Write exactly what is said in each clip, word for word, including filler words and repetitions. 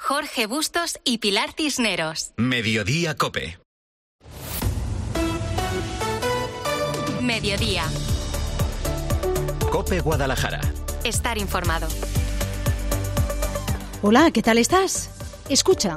Jorge Bustos y Pilar Cisneros. Mediodía COPE. Mediodía. COPE Guadalajara. Estar informado. Hola, ¿qué tal estás? Escucha.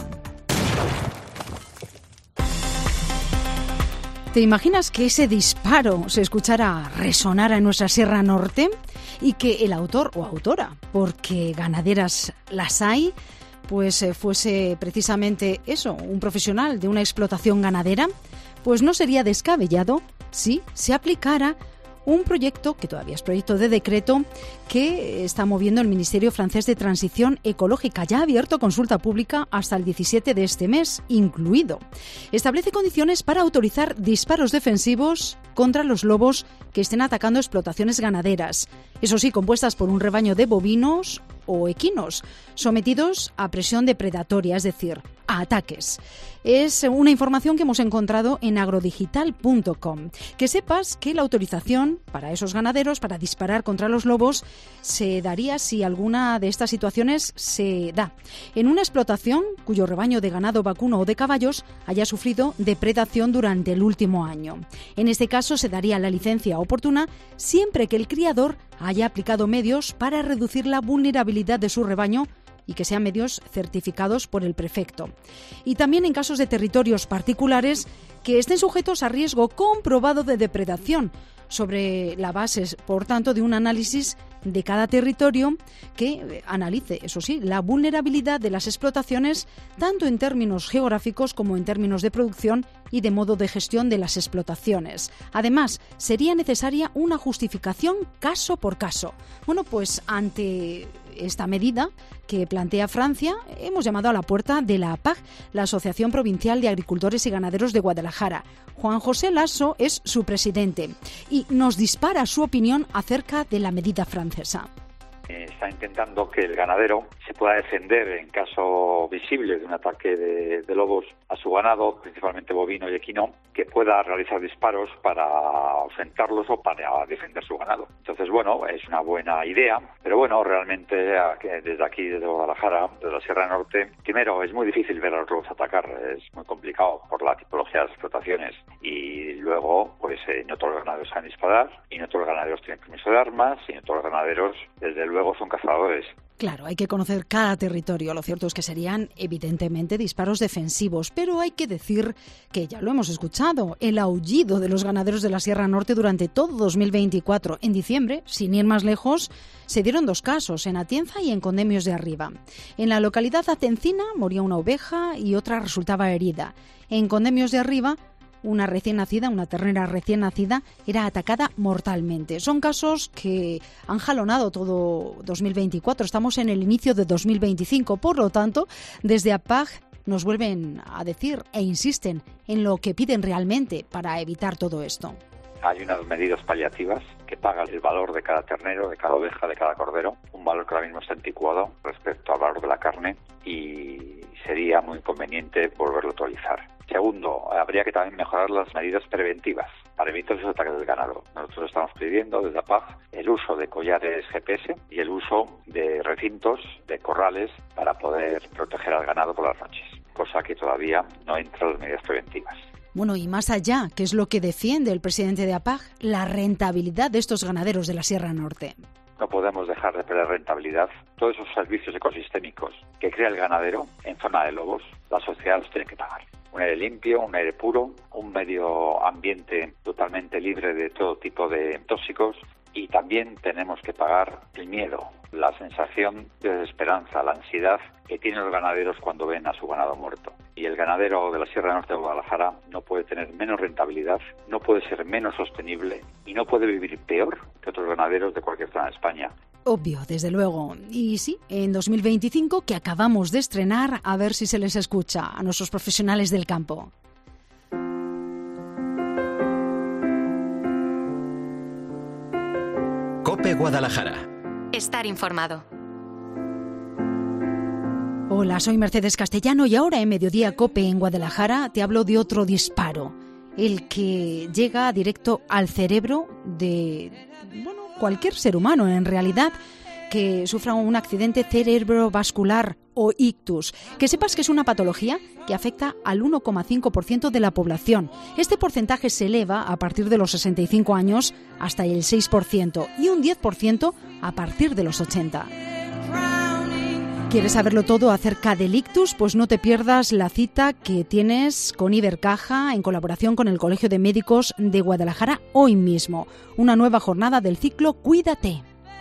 ¿Te imaginas que ese disparo se escuchara resonar en nuestra Sierra Norte y que el autor o autora, porque ganaderas las hay, pues eh, fuese precisamente eso, un profesional de una explotación ganadera? Pues no sería descabellado si se aplicara un proyecto, que todavía es proyecto de decreto, que está moviendo el Ministerio francés de Transición Ecológica. Ya ha abierto consulta pública hasta el diecisiete de este mes, incluido. Establece condiciones para autorizar disparos defensivos contra los lobos que estén atacando explotaciones ganaderas. Eso sí, compuestas por un rebaño de bovinos o equinos, sometidos a presión depredatoria, es decir, a ataques. Es una información que hemos encontrado en agrodigital punto com. Que sepas que la autorización para esos ganaderos para disparar contra los lobos se daría si alguna de estas situaciones se da en una explotación cuyo rebaño de ganado vacuno o de caballos haya sufrido depredación durante el último año. En este caso se daría la licencia oportuna siempre que el criador haya aplicado medios para reducir la vulnerabilidad de su rebaño y que sean medios certificados por el prefecto. Y también en casos de territorios particulares que estén sujetos a riesgo comprobado de depredación, sobre la base, por tanto, de un análisis de cada territorio que analice, eso sí, la vulnerabilidad de las explotaciones, tanto en términos geográficos como en términos de producción y de modo de gestión de las explotaciones. Además, sería necesaria una justificación caso por caso. Bueno, pues ante esta medida que plantea Francia, hemos llamado a la puerta de la A P A G, la Asociación Provincial de Agricultores y Ganaderos de Guadalajara. Juan José Lasso es su presidente y nos dispara su opinión acerca de la medida francesa. Está intentando que el ganadero se pueda defender en caso visible de un ataque de, de lobos a su ganado, principalmente bovino y equino, que pueda realizar disparos para ausentarlos o para defender su ganado. Entonces, bueno, es una buena idea, pero bueno, realmente desde aquí, desde Guadalajara, desde la Sierra Norte, primero es muy difícil ver a los lobos atacar, es muy complicado por la tipología de las explotaciones, y luego, pues eh, no todos los ganaderos saben disparar, y no todos los ganaderos tienen permiso de armas, y no todos los ganaderos, desde luego, son cazadores. Claro, hay que conocer cada territorio. Lo cierto es que serían, evidentemente, disparos defensivos, pero hay que decir que ya lo hemos escuchado, el aullido de los ganaderos de la Sierra Norte durante todo dos mil veinticuatro. En diciembre, sin ir más lejos, se dieron dos casos, en Atienza y en Condemios de Arriba. En la localidad atencina moría una oveja y otra resultaba herida. En Condemios de Arriba, una recién nacida, una ternera recién nacida, era atacada mortalmente. Son casos que han jalonado todo dos mil veinticuatro. Estamos en el inicio de dos mil veinticinco. Por lo tanto, desde A P A G nos vuelven a decir e insisten en lo que piden realmente para evitar todo esto. Hay unas medidas paliativas que pagan el valor de cada ternero, de cada oveja, de cada cordero, un valor que ahora mismo está anticuado respecto al valor de la carne y sería muy conveniente volverlo a actualizar. Segundo, habría que también mejorar las medidas preventivas para evitar los ataques del ganado. Nosotros estamos pidiendo desde A P A G el uso de collares G P S y el uso de recintos, de corrales, para poder proteger al ganado por las noches, cosa que todavía no entra en las medidas preventivas. Bueno, y más allá, ¿qué es lo que defiende el presidente de A P A G? La rentabilidad de estos ganaderos de la Sierra Norte. No podemos dejar de perder rentabilidad. Todos esos servicios ecosistémicos que crea el ganadero en zona de lobos, la sociedad los tiene que pagar. Un aire limpio, un aire puro, un medio ambiente totalmente libre de todo tipo de tóxicos, y también tenemos que pagar el miedo, la sensación de desesperanza, la ansiedad que tienen los ganaderos cuando ven a su ganado muerto. Y el ganadero de la Sierra Norte de Guadalajara no puede tener menos rentabilidad, no puede ser menos sostenible y no puede vivir peor que otros ganaderos de cualquier zona de España. Obvio, desde luego. Y sí, en dos mil veinticinco, que acabamos de estrenar, a ver si se les escucha a nuestros profesionales del campo. COPE Guadalajara. Estar informado. Hola, soy Mercedes Castellano y ahora en Mediodía COPE en Guadalajara te hablo de otro disparo, el que llega directo al cerebro de, bueno, cualquier ser humano en realidad que sufra un accidente cerebrovascular o ictus. Que sepas que es una patología que afecta al uno coma cinco por ciento de la población. Este porcentaje se eleva a partir de los sesenta y cinco años hasta el seis por ciento y un diez por ciento a partir de los ochenta. ¿Quieres saberlo todo acerca del ictus? Pues no te pierdas la cita que tienes con Ibercaja en colaboración con el Colegio de Médicos de Guadalajara hoy mismo. Una nueva jornada del ciclo Cuídate.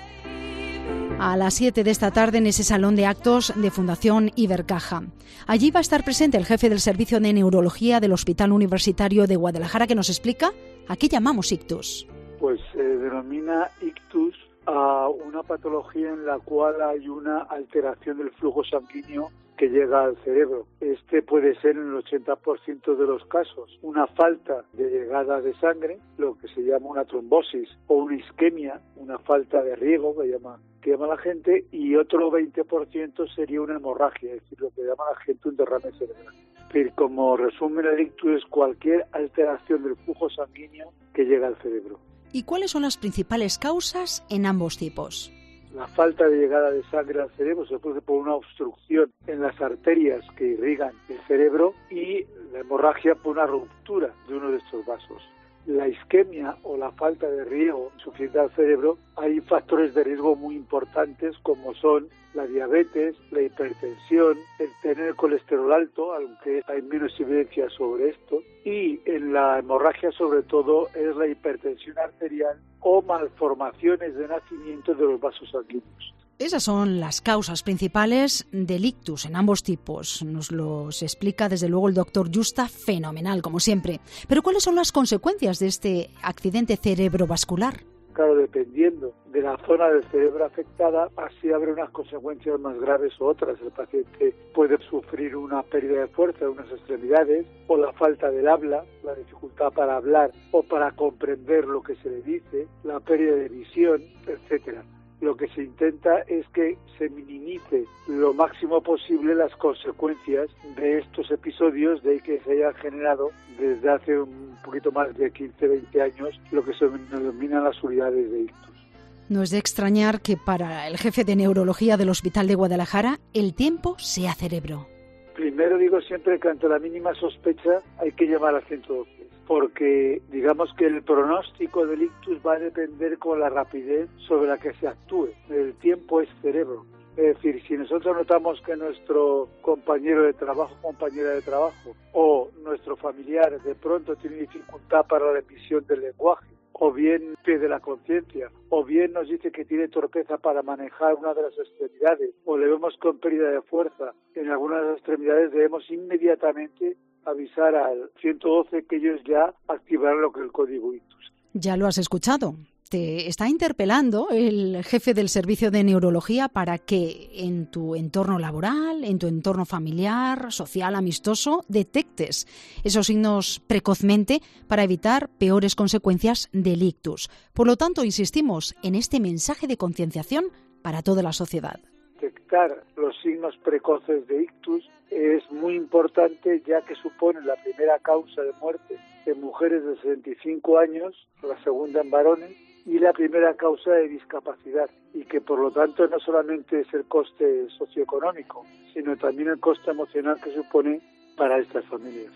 A las siete de esta tarde en ese salón de actos de Fundación Ibercaja. Allí va a estar presente el jefe del Servicio de Neurología del Hospital Universitario de Guadalajara, que nos explica a qué llamamos ictus. Pues se eh, denomina ictus a una patología en la cual hay una alteración del flujo sanguíneo que llega al cerebro. Este puede ser en el ochenta por ciento de los casos una falta de llegada de sangre, lo que se llama una trombosis, o una isquemia, una falta de riego que llama, que llama la gente, y otro veinte por ciento sería una hemorragia, es decir, lo que llama la gente un derrame cerebral. Es decir, como resumen, el ictus es cualquier alteración del flujo sanguíneo que llega al cerebro. ¿Y cuáles son las principales causas en ambos tipos? La falta de llegada de sangre al cerebro se produce por una obstrucción en las arterias que irrigan el cerebro y la hemorragia por una ruptura de uno de estos vasos. La isquemia o la falta de riego suficiente al cerebro, hay factores de riesgo muy importantes como son la diabetes, la hipertensión, el tener el colesterol alto, aunque hay menos evidencia sobre esto, y en la hemorragia sobre todo es la hipertensión arterial o malformaciones de nacimiento de los vasos sanguíneos. Esas son las causas principales del ictus en ambos tipos. Nos los explica desde luego el doctor Yusta, fenomenal como siempre. Pero ¿cuáles son las consecuencias de este accidente cerebrovascular? Claro, dependiendo de la zona del cerebro afectada, así habrá unas consecuencias más graves o otras. El paciente puede sufrir una pérdida de fuerza en unas extremidades o la falta del habla, la dificultad para hablar o para comprender lo que se le dice, la pérdida de visión, etcétera. Lo que se intenta es que se minimice lo máximo posible las consecuencias de estos episodios, de que se hayan generado desde hace un poquito más de quince a veinte años lo que se denominan las unidades de ictus. No es de extrañar que para el jefe de neurología del Hospital de Guadalajara el tiempo sea cerebro. Primero digo siempre que ante la mínima sospecha hay que llamar al ciento doce. Porque digamos que el pronóstico del ictus va a depender con la rapidez sobre la que se actúe. El tiempo es cerebro. Es decir, si nosotros notamos que nuestro compañero de trabajo, compañera de trabajo o nuestro familiar de pronto tiene dificultad para la emisión del lenguaje, o bien pierde la conciencia, o bien nos dice que tiene torpeza para manejar una de las extremidades, o le vemos con pérdida de fuerza en alguna de las extremidades, debemos inmediatamente avisar al ciento doce que ellos ya activarán lo que es el código ictus. Ya lo has escuchado. Te está interpelando el jefe del servicio de neurología para que en tu entorno laboral, en tu entorno familiar, social, amistoso, detectes esos signos precozmente para evitar peores consecuencias del ictus. Por lo tanto, insistimos en este mensaje de concienciación para toda la sociedad. Detectar los signos precoces de ictus es muy importante, ya que supone la primera causa de muerte en mujeres de sesenta y cinco años, la segunda en varones, y la primera causa de discapacidad, y que por lo tanto no solamente es el coste socioeconómico, sino también el coste emocional que supone para estas familias.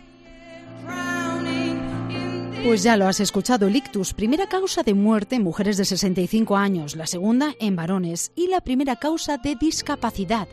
Pues ya lo has escuchado, el ictus, primera causa de muerte en mujeres de sesenta y cinco años, la segunda en varones y la primera causa de discapacidad.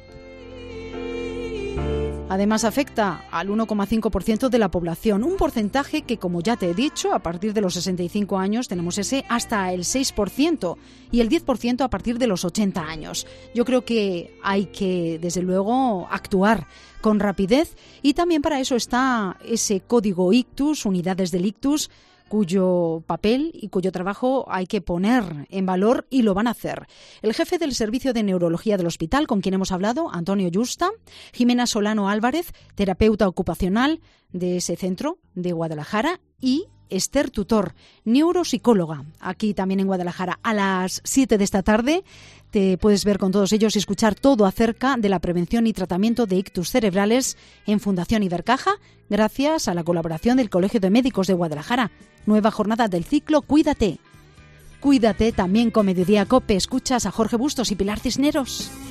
Además afecta al uno coma cinco por ciento de la población, un porcentaje que, como ya te he dicho, a partir de los sesenta y cinco años tenemos ese hasta el seis por ciento y el diez por ciento a partir de los ochenta años. Yo creo que hay que, desde luego, actuar con rapidez y también para eso está ese código ictus, unidades del ictus, cuyo papel y cuyo trabajo hay que poner en valor y lo van a hacer. El jefe del Servicio de Neurología del Hospital, con quien hemos hablado, Antonio Yusta, Jimena Solano Álvarez, terapeuta ocupacional de ese centro de Guadalajara, y Esther Tutor, neuropsicóloga, aquí también en Guadalajara. A las siete de esta tarde te puedes ver con todos ellos y escuchar todo acerca de la prevención y tratamiento de ictus cerebrales en Fundación Ibercaja, gracias a la colaboración del Colegio de Médicos de Guadalajara. Nueva jornada del ciclo Cuídate. Cuídate también con Mediodía Cope. Escuchas a Jorge Bustos y Pilar Cisneros.